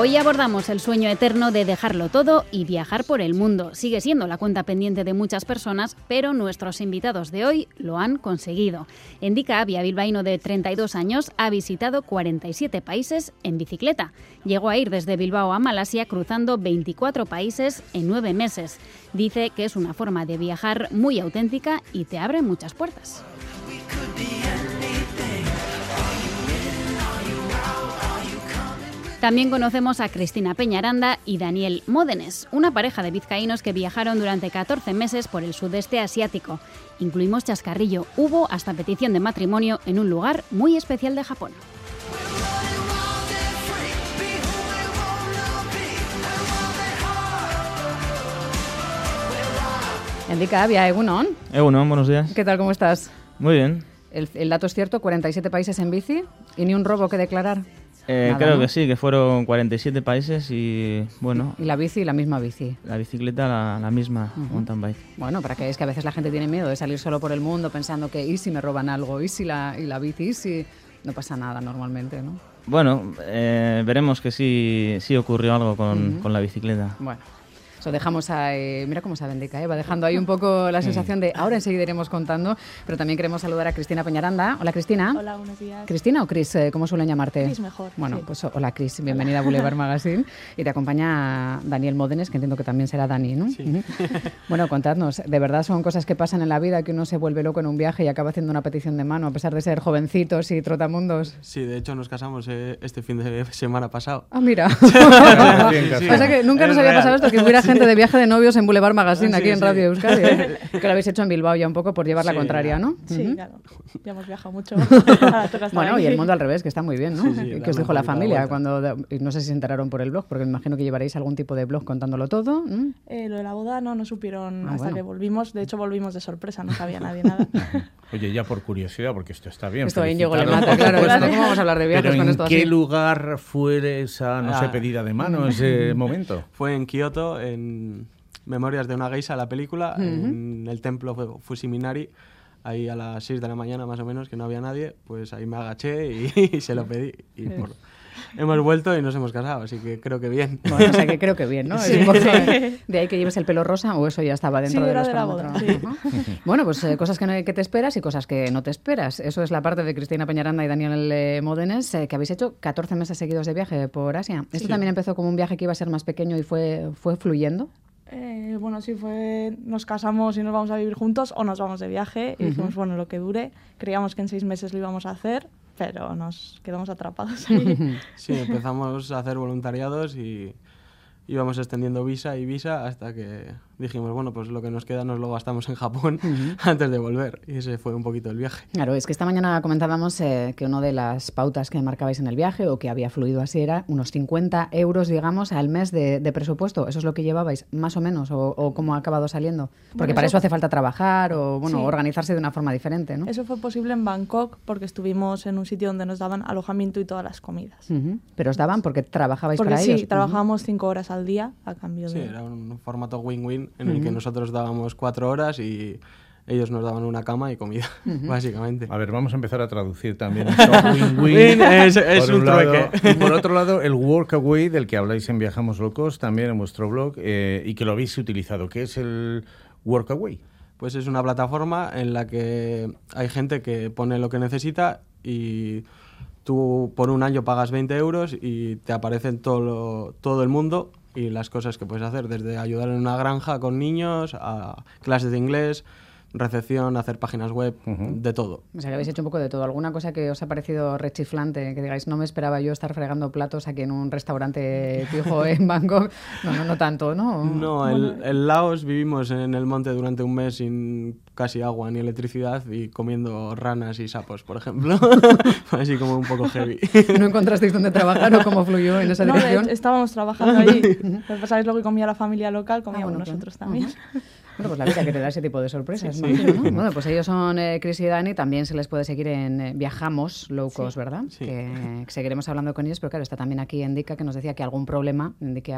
Hoy abordamos el sueño eterno de dejarlo todo y viajar por el mundo. Sigue siendo la cuenta pendiente de muchas personas, pero nuestros invitados de hoy lo han conseguido. Endika Avia, bilbaíno de 32 años, ha visitado 47 países en bicicleta. Llegó a ir desde Bilbao a Malasia cruzando 24 países en 9 meses. Dice que es una forma de viajar muy auténtica y te abre muchas puertas. También conocemos a Cristina Peñaranda y Daniel Módenes, una pareja de vizcaínos que viajaron durante 14 meses por el sudeste asiático. Incluimos chascarrillo, hubo hasta petición de matrimonio en un lugar muy especial de Japón. Endika Avia, Egunon. Egunon, buenos días. ¿Qué tal, cómo estás? Muy bien. El dato es cierto, 47 países en bici y ni un robo que declarar. Nada, creo ¿no? que sí, que fueron 47 países y bueno... Y la bici, la misma bici. La bicicleta, la misma mountain bike. Bueno, para que es que a veces la gente tiene miedo de salir solo por el mundo pensando que ¿y si me roban algo? ¿Y si la bici? ¿Y si...? No pasa nada normalmente, ¿no? Bueno, veremos que sí ocurrió algo con la bicicleta. Bueno. Eso dejamos a... mira cómo sabe Endika, va dejando ahí un poco la sensación de ahora enseguida iremos contando, pero también queremos saludar a Cristina Peñaranda. Hola, Cristina. Hola, buenos días. ¿Cristina o Cris? ¿Cómo suelen llamarte? Cris mejor. Bueno, sí. pues hola Cris, bienvenida a Boulevard Magazine. Y te acompaña Daniel Módenes, que entiendo que también será Dani, ¿no? Sí. Bueno, contadnos, ¿de verdad son cosas que pasan en la vida que uno se vuelve loco en un viaje y acaba haciendo una petición de mano a pesar de ser jovencitos y trotamundos? Sí, de hecho nos casamos este fin de semana pasado. Ah, mira. Sí. O sea que nunca nos había pasado esto, que hubiera gente de viaje de novios en Boulevard Magazine, aquí en Radio Euskadi, que lo habéis hecho en Bilbao ya un poco por llevar la contraria, ¿no? Sí, claro. Ya hemos viajado mucho. Ahora toca estar Bueno, ahí. y el mundo al revés, que está muy bien, ¿no? Sí, ¿Qué os dijo la familia cuando... Y no sé si se enteraron por el blog, porque me imagino que llevaréis algún tipo de blog contándolo todo. Lo de la boda no supieron hasta bueno. que volvimos. De hecho, volvimos de sorpresa, no sabía nadie nada. Oye, ya por curiosidad, porque esto está bien. Esto a Íñigo le felicitaros, mata, por claro. supuesto. ¿Cómo vamos a hablar de viajes Pero con ¿en esto qué así? lugar fue esa, no sé, pedida de mano, ese momento? Fue en Kioto, en Memorias de una geisha, la película, en el templo Fusiminari, ahí a las 6 de la mañana más o menos, que no había nadie, pues ahí me agaché y se lo pedí. Y hemos vuelto y nos hemos casado, así que creo que bien. Bueno, o sea que creo que bien, ¿no? Sí. Es un poco de ahí que lleves el pelo rosa o eso ya estaba dentro Sí, de era los de la parámetros. boda, Ajá. Bueno, pues cosas que te esperas y cosas que no te esperas. Eso es la parte de Cristina Peñaranda y Daniel Módenes, que habéis hecho 14 meses seguidos de viaje por Asia. ¿Esto también empezó como un viaje que iba a ser más pequeño y fue fluyendo? Bueno, sí, nos casamos y nos vamos a vivir juntos o nos vamos de viaje y dijimos, bueno, lo que dure. Creíamos que en 6 meses lo íbamos a hacer, pero nos quedamos atrapados ahí. Sí, empezamos a hacer voluntariados y íbamos extendiendo visa y visa hasta que dijimos, bueno, pues lo que nos queda nos lo gastamos en Japón antes de volver. Y ese fue un poquito el viaje. Claro, es que esta mañana comentábamos que una de las pautas que marcabais en el viaje o que había fluido así era unos 50 euros, digamos, al mes de presupuesto. ¿Eso es lo que llevabais, más o menos? ¿O cómo ha acabado saliendo? Porque Bueno, para eso hace falta trabajar o Sí. organizarse de una forma diferente, ¿no? Eso fue posible en Bangkok porque estuvimos en un sitio donde nos daban alojamiento y todas las comidas. Pero os daban porque trabajabais Porque para sí, ellos. trabajábamos 5 horas al día a cambio Sí, de... era un formato win-win en el que nosotros dábamos 4 horas y ellos nos daban una cama y comida, básicamente. A ver, vamos a empezar a traducir también esto. Win-win. Es Por un lado. trueque. Y por otro lado, el Workaway, del que habláis en Viajamos Locos, también en vuestro blog, y que lo habéis utilizado. ¿Qué es el Workaway? Pues es una plataforma en la que hay gente que pone lo que necesita y tú por un año pagas 20 euros y te aparecen todo el mundo y las cosas que puedes hacer, desde ayudar en una granja con niños a clases de inglés, recepción, hacer páginas web, de todo. O sea, que habéis hecho un poco de todo. ¿Alguna cosa que os ha parecido rechiflante? Que digáis, no me esperaba yo estar fregando platos aquí en un restaurante fijo en Bangkok. No tanto, ¿no? No, en Laos vivimos en el monte durante un mes sin casi agua ni electricidad y comiendo ranas y sapos, por ejemplo. Así como un poco heavy. ¿No encontrasteis dónde trabajar o cómo fluyó en esa No, dirección? estábamos trabajando allí. Pero sabéis lo que comía la familia local, comíamos bueno, nosotros claro. también. Bueno, pues la vida que te da ese tipo de sorpresas, Sí, imagino, ¿no? Bueno, pues ellos son Cris y Dani, también se les puede seguir en Viajamos Locos, ¿verdad? Sí. Que seguiremos hablando con ellos, pero claro, está también aquí Endika, que nos decía que algún problema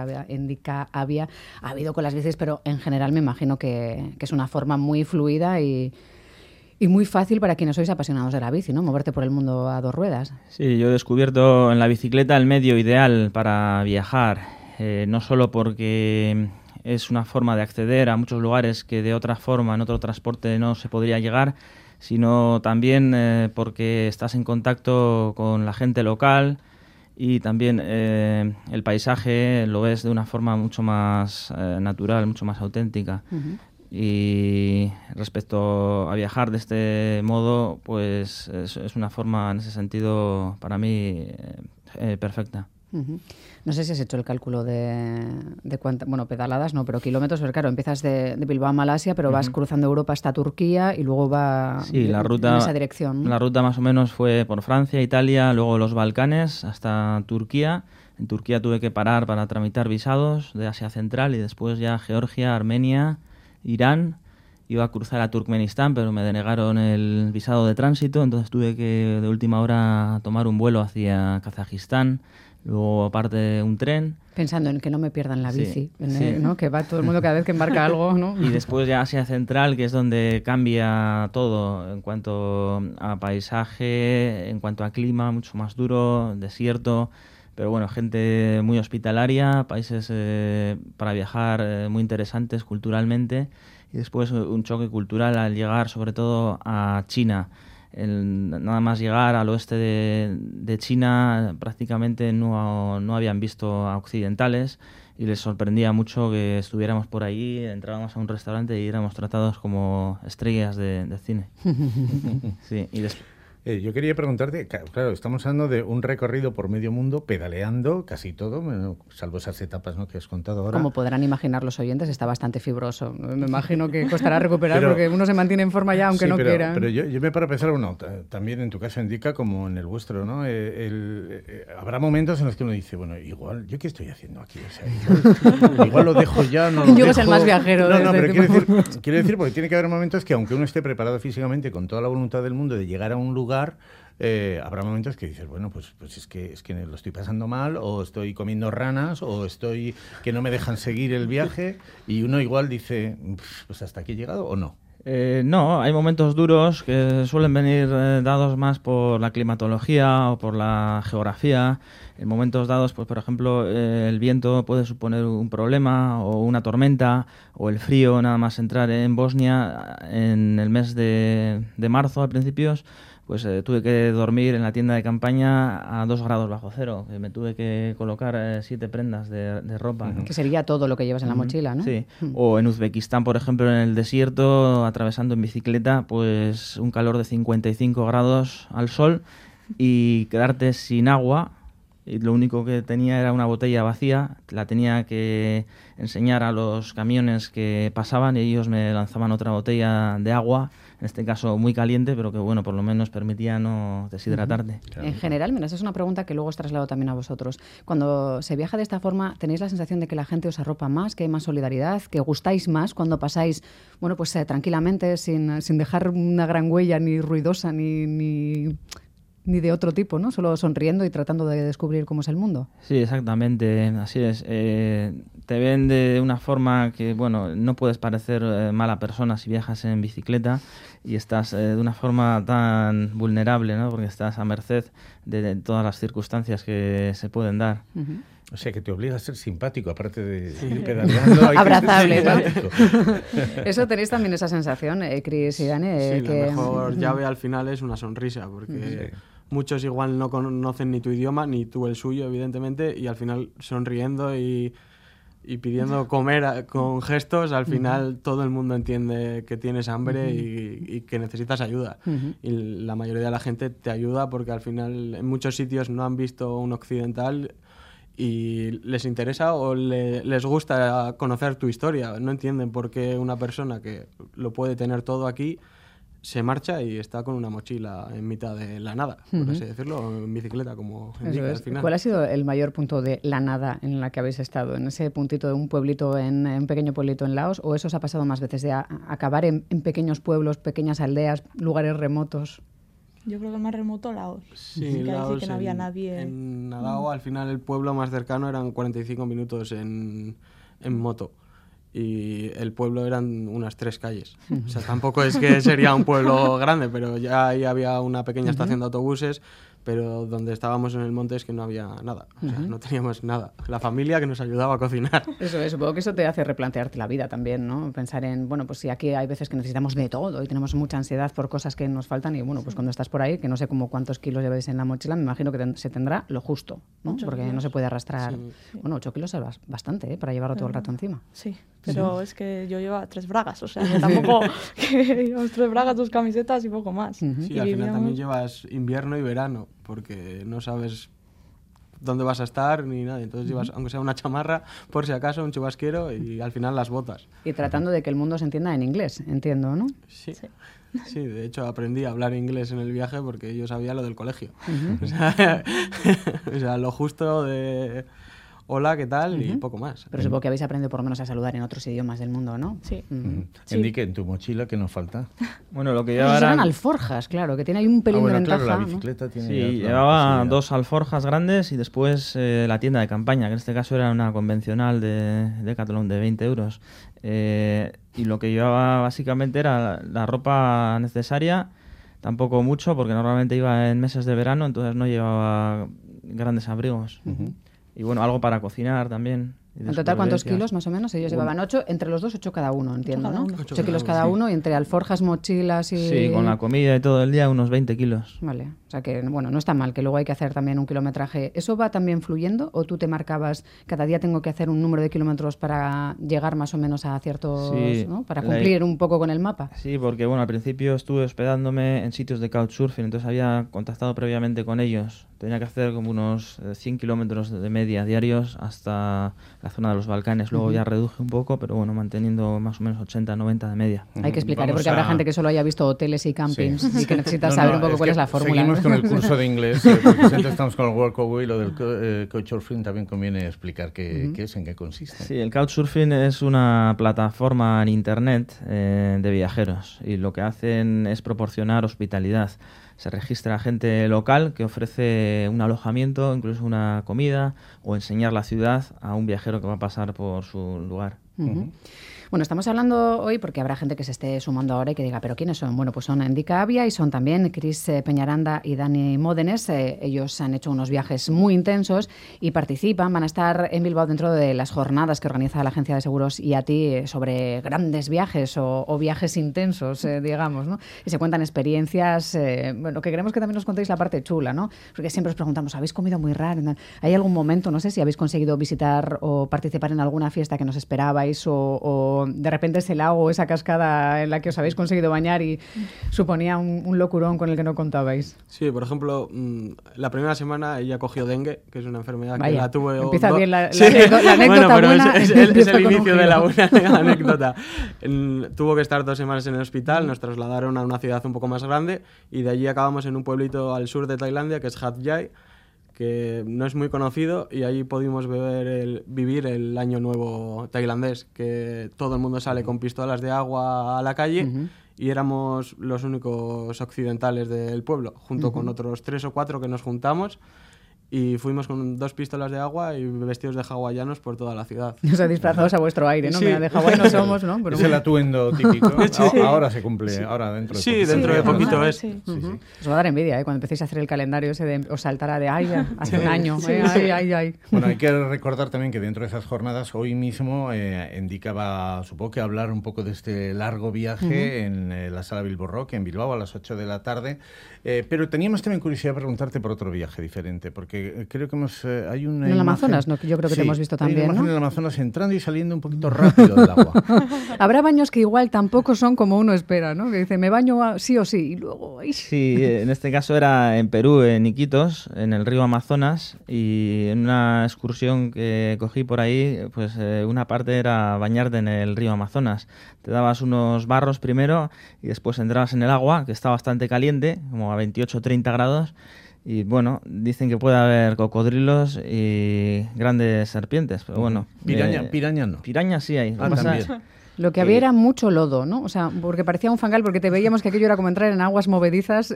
Endika había habido con las bicis, pero en general me imagino que es una forma muy fluida y Y muy fácil para quienes sois apasionados de la bici, ¿no? Moverte por el mundo a 2 ruedas. Sí, yo he descubierto en la bicicleta el medio ideal para viajar, no solo porque es una forma de acceder a muchos lugares que de otra forma en otro transporte no se podría llegar, sino también porque estás en contacto con la gente local y también el paisaje lo ves de una forma mucho más natural, mucho más auténtica. Uh-huh. Y respecto a viajar de este modo, pues es una forma en ese sentido para mí perfecta. Uh-huh. No sé si has hecho el cálculo de cuántas, bueno, pedaladas no, pero kilómetros, pero claro, empiezas de Bilbao a Malasia, pero vas cruzando Europa hasta Turquía y luego va la ruta, en esa dirección, ¿no? La ruta más o menos fue por Francia, Italia, luego los Balcanes hasta Turquía. En Turquía tuve que parar para tramitar visados de Asia Central y después ya Georgia, Armenia, Irán. Iba a cruzar a Turkmenistán, pero me denegaron el visado de tránsito, entonces tuve que de última hora tomar un vuelo hacia Kazajistán, luego aparte un tren. Pensando en que no me pierdan la bici, sí. ¿no? Que va todo el mundo cada vez que embarca algo, ¿no? Y después ya Asia Central, que es donde cambia todo en cuanto a paisaje, en cuanto a clima, mucho más duro, desierto. Pero bueno, gente muy hospitalaria, países para viajar muy interesantes culturalmente. Y después un choque cultural al llegar sobre todo a China. Nada más llegar al oeste de China prácticamente no habían visto a occidentales y les sorprendía mucho que estuviéramos por ahí, entrábamos a un restaurante y éramos tratados como estrellas de cine. Sí, y yo quería preguntarte, claro, estamos hablando de un recorrido por medio mundo, pedaleando casi todo, salvo esas etapas, ¿no?, que has contado ahora. Como podrán imaginar los oyentes, está bastante fibroso. Me imagino que costará recuperar porque uno se mantiene en forma ya, aunque no quiera. Pero yo me paro a pensar, bueno, también en tu caso indica como en el vuestro, ¿no? Habrá momentos en los que uno dice, bueno, igual, ¿yo qué estoy haciendo aquí? O sea, igual lo dejo ya, no lo dejo. Yo es el más viajero. No, pero quiero decir, porque tiene que haber momentos que aunque uno esté preparado físicamente con toda la voluntad del mundo de llegar a un lugar, habrá momentos que dices, bueno, pues es que lo estoy pasando mal, o estoy comiendo ranas, o estoy que no me dejan seguir el viaje, y uno igual dice, pues hasta aquí he llegado, ¿o no? No, hay momentos duros que suelen venir dados más por la climatología o por la geografía. En momentos dados, pues por ejemplo, el viento puede suponer un problema o una tormenta, o el frío, nada más entrar en Bosnia en el mes de marzo a principios, pues tuve que dormir en la tienda de campaña a 2 grados bajo cero. Me tuve que colocar 7 prendas de ropa, ¿no? Que sería todo lo que llevas en la mochila, ¿no? Sí. O en Uzbekistán, por ejemplo, en el desierto, atravesando en bicicleta, pues un calor de 55 grados al sol y quedarte sin agua. Y lo único que tenía era una botella vacía, la tenía que enseñar a los camiones que pasaban y ellos me lanzaban otra botella de agua, en este caso muy caliente, pero que bueno, por lo menos permitía no deshidratarte. Claro. En general, mira, esa es una pregunta que luego os traslado también a vosotros. Cuando se viaja de esta forma, ¿tenéis la sensación de que la gente os arropa más, que hay más solidaridad, que gustáis más cuando pasáis, bueno, pues tranquilamente, sin dejar una gran huella ni ruidosa ni de otro tipo, ¿no? Solo sonriendo y tratando de descubrir cómo es el mundo? Sí, exactamente, así es. Te ven de una forma que, bueno, no puedes parecer mala persona si viajas en bicicleta y estás de una forma tan vulnerable, ¿no? Porque estás a merced de todas las circunstancias que se pueden dar. Uh-huh. O sea, que te obliga a ser simpático, aparte de ir pedaleando. Abrazable, ¿no? Eso tenéis también esa sensación, Chris y Dani. Sí, la mejor llave al final es una sonrisa, porque muchos igual no conocen ni tu idioma, ni tú el suyo, evidentemente, y al final sonriendo y pidiendo comer con gestos, al final todo el mundo entiende que tienes hambre y que necesitas ayuda. Y la mayoría de la gente te ayuda porque al final en muchos sitios no han visto un occidental y les interesa o les gusta conocer tu historia. No entienden por qué una persona que lo puede tener todo aquí se marcha y está con una mochila en mitad de la nada, por así decirlo, en bicicleta, como indica al final. ¿Cuál ha sido el mayor punto de la nada en la que habéis estado? ¿En ese puntito de un pueblito, en un pequeño pueblito en Laos? ¿O eso os ha pasado más veces de acabar en pequeños pueblos, pequeñas aldeas, lugares remotos? Yo creo que el más remoto, Laos. Sí, Laos, que no había nadie. En Nadao, al final, el pueblo más cercano eran 45 minutos en moto. y el pueblo eran unas 3 calles. O sea, tampoco es que sería un pueblo grande, pero ya ahí había una pequeña estación de autobuses, pero donde estábamos en el monte es que no había nada. O sea, no teníamos nada. La familia que nos ayudaba a cocinar. Eso es, supongo que eso te hace replantearte la vida también, ¿no? Pensar en, bueno, pues si aquí hay veces que necesitamos de todo y tenemos mucha ansiedad por cosas que nos faltan y, bueno, pues cuando estás por ahí, que no sé cómo cuántos kilos lleváis en la mochila, me imagino que se tendrá lo justo, ¿no? Porque no se puede arrastrar. Sí. Bueno, 8 kilos es bastante, ¿eh? Para llevarlo todo el rato encima. Sí, pero es que yo llevaba 3 bragas, o sea, que tampoco que llevamos 3 bragas, 2 camisetas y poco más. Sí, y al final también llevas invierno y verano, porque no sabes dónde vas a estar ni nada. Entonces llevas, aunque sea una chamarra, por si acaso, un chubasquero y al final las botas. Y tratando de que el mundo se entienda en inglés, entiendo, ¿no? Sí. Sí, de hecho aprendí a hablar inglés en el viaje porque yo sabía lo del colegio. O sea, lo justo de hola, ¿qué tal? Y poco más. Pero supongo que habéis aprendido por lo menos a saludar en otros idiomas del mundo, ¿no? Sí. Sí. Enrique, ¿en tu mochila qué nos falta? Bueno, lo que llevaba eran alforjas, claro, que tiene ahí un pelín de ventaja. Claro, la bicicleta tiene... Sí, llevaba 2 alforjas grandes y después la tienda de campaña, que en este caso era una convencional de Decathlon de 20 euros. Y lo que llevaba básicamente era la ropa necesaria, tampoco mucho, porque normalmente iba en meses de verano, entonces no llevaba grandes abrigos. Y bueno, algo para cocinar también. En total, ¿cuántos kilos más o menos? Ellos llevaban 8, entre los 2, 8 cada uno, entiendo, ¿no? 8 kilos cada uno, y entre alforjas, mochilas y... Sí, con la comida y todo el día, unos 20 kilos. Vale, o sea que, bueno, no está mal, que luego hay que hacer también un kilometraje. ¿Eso va también fluyendo o tú te marcabas, cada día tengo que hacer un número de kilómetros para llegar más o menos a ciertos, sí, ¿no? Para cumplir un poco con el mapa? Sí, porque, bueno, al principio estuve hospedándome en sitios de couchsurfing, entonces había contactado previamente con ellos. Tenía que hacer como unos 100 kilómetros de media diarios hasta la zona de los Balcanes. Luego ya reduje un poco, pero bueno, manteniendo más o menos 80, 90 de media. Hay que explicar, porque habrá gente que solo haya visto hoteles y campings y que necesita saber un poco cuál es la fórmula. Seguimos con el curso de inglés, porque siempre estamos con el Workaway, lo del couchsurfing también conviene explicar qué es, en qué consiste. Sí, el couchsurfing es una plataforma en internet de viajeros y lo que hacen es proporcionar hospitalidad. Se registra gente local que ofrece un alojamiento, incluso una comida, o enseñar la ciudad a un viajero que va a pasar por su lugar. Bueno, estamos hablando hoy porque habrá gente que se esté sumando ahora y que diga, ¿pero quiénes son? Bueno, pues son Endika Avia y son también Cris Peñaranda y Dani Módenes. Ellos han hecho unos viajes muy intensos y participan. Van a estar en Bilbao dentro de las jornadas que organiza la Agencia de Seguros IATI sobre grandes viajes o viajes intensos, digamos, ¿no? Y se cuentan experiencias, bueno, que queremos que también nos contéis la parte chula, ¿no? Porque siempre os preguntamos, ¿habéis comido muy raro? ¿Hay algún momento, no sé, si habéis conseguido visitar o participar en alguna fiesta que nos esperabais o de repente ese lago, esa cascada en la que os habéis conseguido bañar y suponía un locurón con el que no contabais? Sí, por ejemplo, la primera semana ella cogió dengue, que es una enfermedad que la tuve... Empieza bien la anécdota bueno, pero buena. Es el inicio de la buena anécdota. Tuvo que estar 2 semanas en el hospital, nos trasladaron a una ciudad un poco más grande y de allí acabamos en un pueblito al sur de Tailandia, que es Hat Yai, que no es muy conocido, y ahí pudimos vivir el año nuevo tailandés, que todo el mundo sale con pistolas de agua a la calle y éramos los únicos occidentales del pueblo, junto con otros 3 o 4 que nos juntamos. Y fuimos con 2 pistolas de agua y vestidos de hawaianos por toda la ciudad. O sea, disfrazados a vuestro aire, ¿no? Sí. Mira, de Hawái no somos, ¿no? Pero es el atuendo típico. Sí. Ahora se cumple, ahora dentro de poquito. Sí, dentro de poquito es. Sí. Os va a dar envidia, ¿eh? Cuando empecéis a hacer el calendario ese os saltará de hace un año. Ay. Bueno, hay que recordar también que dentro de esas jornadas, hoy mismo, Endika va, supongo que a hablar un poco de este largo viaje en la Sala Bilbo Rock, en Bilbao, a las 8 de la tarde. Pero teníamos también curiosidad de preguntarte por otro viaje diferente, porque creo que hay una en el Amazonas, ¿no? Que yo creo que te hemos visto también, hay una imagen, ¿no? en el Amazonas entrando y saliendo un poquito rápido del agua. Habrá baños que igual tampoco son como uno espera, ¿no? Que dice, me baño sí o sí, y luego... ¡ay! Sí, en este caso era en Perú, en Iquitos, en el río Amazonas, y en una excursión que cogí por ahí, pues una parte era bañarte en el río Amazonas. Te dabas unos barros primero y después entrabas en el agua, que está bastante caliente, como a 28 o 30 grados, y bueno, dicen que puede haber cocodrilos y grandes serpientes, pero bueno. Piraña no. Pirañas sí hay. También. Lo que había era mucho lodo, ¿no? O sea, porque parecía un fangal, porque te veíamos que aquello era como entrar en aguas movedizas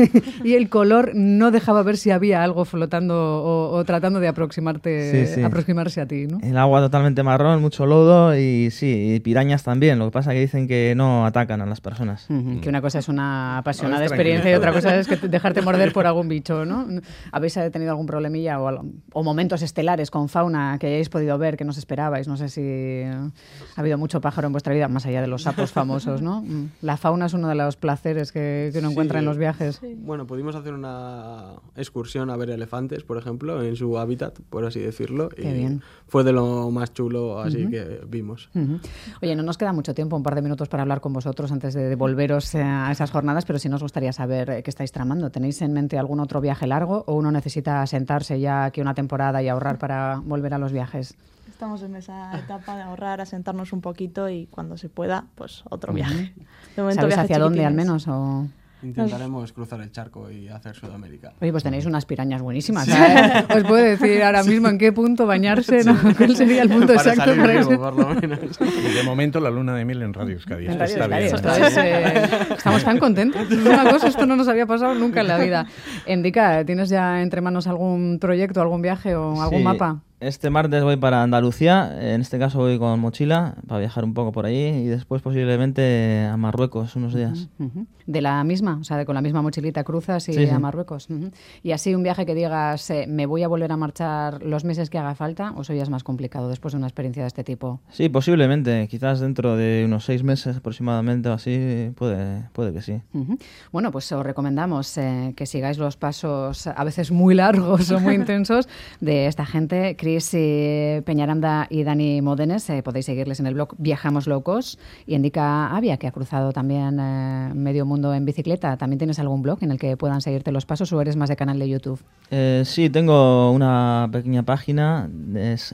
y el color no dejaba ver si había algo flotando o tratando de aproximarse a ti, ¿no? El agua totalmente marrón, mucho lodo y sí, y pirañas también. Lo que pasa es que dicen que no atacan a las personas. Que una cosa es una apasionada experiencia y otra cosa es que dejarte morder por algún bicho, ¿no? ¿Habéis tenido algún problemilla o momentos estelares con fauna que hayáis podido ver que no os esperabais? No sé si ha habido mucho pájaro en vuestra vida, más allá de los sapos famosos, ¿no? La fauna es uno de los placeres que uno encuentra en los viajes. Sí. Bueno, pudimos hacer una excursión a ver elefantes, por ejemplo, en su hábitat, por así decirlo. Qué y bien. Fue de lo más chulo así que vimos. Oye, no nos queda mucho tiempo, un par de minutos para hablar con vosotros antes de devolveros a esas jornadas, pero sí nos gustaría saber qué estáis tramando. ¿Tenéis en mente algún otro viaje largo o uno necesita sentarse ya aquí una temporada y ahorrar para volver a los viajes? Estamos en esa etapa de ahorrar, asentarnos un poquito y cuando se pueda, pues otro viaje. De momento, ¿Sabéis viajes hacia dónde al chiquitines. menos? O... Intentaremos cruzar el charco y hacer Sudamérica. Oye, pues tenéis unas pirañas buenísimas. Os puedo decir ahora mismo en qué punto bañarse, ¿no? ¿Cuál sería el punto Para exacto salir para vivo, eso? por lo menos. Y de momento la luna de miel en Radio Euskadi. En Esto Radio está Euskadi, bien. esto es, estamos tan contentos. Es una cosa, esto no nos había pasado nunca en la vida. Indica, ¿tienes ya entre manos algún proyecto, algún viaje o algún Sí, mapa? Este martes voy para Andalucía, en este caso voy con mochila para viajar un poco por allí y después posiblemente a Marruecos unos días. De la misma, o sea, con la misma mochilita cruzas y Sí, sí. a Marruecos. Y así un viaje que digas, me voy a volver a marchar los meses que haga falta, o eso ya es más complicado después de una experiencia de este tipo. Sí, posiblemente, quizás dentro de unos 6 meses aproximadamente o así, puede que sí. Bueno, pues os recomendamos que sigáis los pasos a veces muy largos o muy intensos de esta gente, Chris Peñaranda y Dani Modenes. Podéis seguirles en el blog Viajamos Locos y Indica Avia, que ha cruzado también medio mundo en bicicleta. ¿También tienes algún blog en el que puedan seguirte los pasos o eres más de canal de YouTube? Sí, tengo una pequeña página, es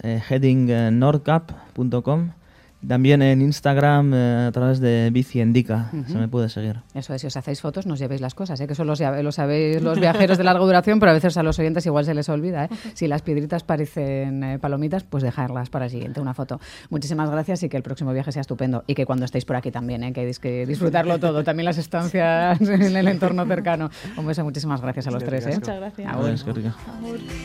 headingnordcap.com. También en Instagram a través de Bici Indica, se me puede seguir. Eso es, si os hacéis fotos nos llevéis las cosas, que eso lo sabéis los viajeros de larga duración, pero a veces a los oyentes igual se les olvida. Si las piedritas parecen palomitas, pues dejarlas para el siguiente, una foto. Muchísimas gracias y que el próximo viaje sea estupendo y que cuando estéis por aquí también, que hay que disfrutarlo todo, también las estancias en el entorno cercano. Un beso, muchísimas gracias a los tres. Muchas gracias. Bueno, es que rico.